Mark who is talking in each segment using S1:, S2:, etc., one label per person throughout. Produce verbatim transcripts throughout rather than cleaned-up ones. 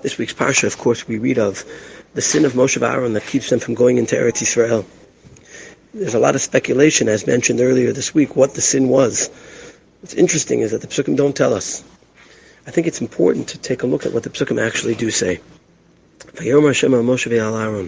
S1: This week's parsha, of course, we read of the sin of Moshe and Aaron that keeps them from going into Eretz Yisrael. There's a lot of speculation, as mentioned earlier this week, what the sin was. What's interesting is that the Psukim don't tell us. I think it's important to take a look at what the Psukim actually do say. Vayomer Hashem al Moshe ve'al Aaron,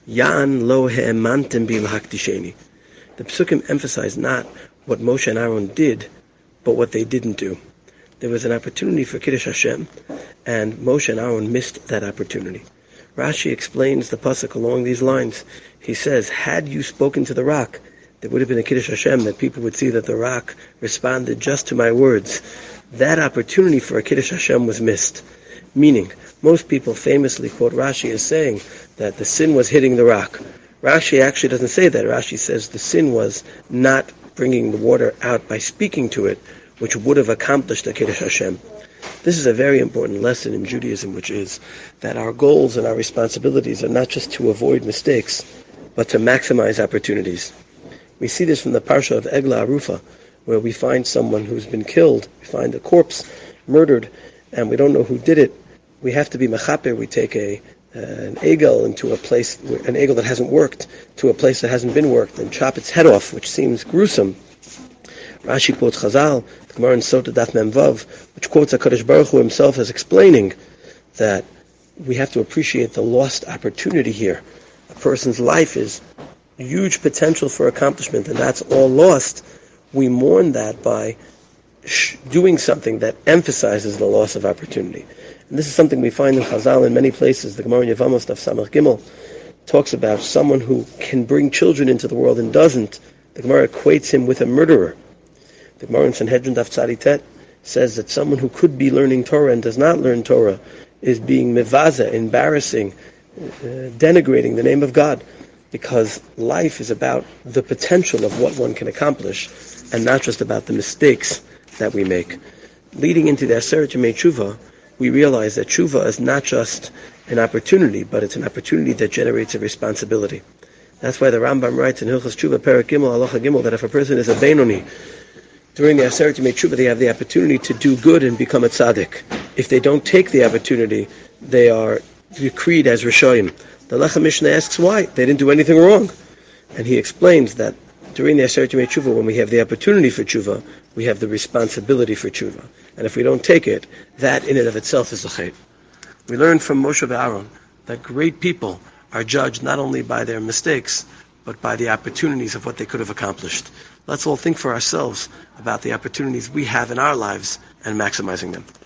S1: Yan lo he'emantem bi l'hakdisheni. The Psukim emphasize not what Moshe and Aaron did, but what they didn't do. There was an opportunity for Kiddush Hashem, and Moshe and Aaron missed that opportunity. Rashi explains the pasuk along these lines. He says, had you spoken to the rock, there would have been a Kiddush Hashem, that people would see that the rock responded just to my words. That opportunity for a Kiddush Hashem was missed. Meaning, most people famously quote Rashi as saying that the sin was hitting the rock. Rashi actually doesn't say that. Rashi says the sin was not bringing the water out by speaking to it, which would have accomplished the Kiddush Hashem. This is a very important lesson in Judaism, which is that our goals and our responsibilities are not just to avoid mistakes, but to maximize opportunities. We see this from the Parsha of Eglah Arufa, where we find someone who's been killed, we find a corpse, murdered, and we don't know who did it. We have to be mechaper. We take a uh, an egel into a place, an egel that hasn't worked, to a place that hasn't been worked, and chop its head off, which seems gruesome. Rashi quotes Chazal, the Gemara in Sota Daf Mem Vav, which quotes HaKadosh Baruch Hu himself as explaining that we have to appreciate the lost opportunity here. A person's life is huge potential for accomplishment, and that's all lost. We mourn that by sh- doing something that emphasizes the loss of opportunity. And this is something we find in Chazal in many places. The Gemara in Yevamos Daf Samach Gimel talks about someone who can bring children into the world and doesn't. The Gemara equates him with a murderer. The Gemara in Sanhedrin Daf Tzadi Tet says that someone who could be learning Torah and does not learn Torah is being mevaza, embarrassing, uh, denigrating the name of God, because life is about the potential of what one can accomplish and not just about the mistakes that we make. Leading into the Aseret Yemei Tshuva, we realize that Tshuva is not just an opportunity, but it's an opportunity that generates a responsibility. That's why the Rambam writes in Hilchos Tshuva, Perek Gimel, Halacha Gimel, that if a person is a Beinoni, during the Aseret Yemei Tshuva, they have the opportunity to do good and become a tzaddik. If they don't take the opportunity, they are decreed as Rishoyim. The Lechem Mishnah asks why. They didn't do anything wrong. And he explains that during the Aseret Yemei Tshuva, when we have the opportunity for Tshuva, we have the responsibility for Tshuva. And if we don't take it, that in and of itself is a chet. We learn from Moshe and Aaron that great people are judged not only by their mistakes, but by the opportunities of what they could have accomplished. Let's all think for ourselves about the opportunities we have in our lives and maximizing them.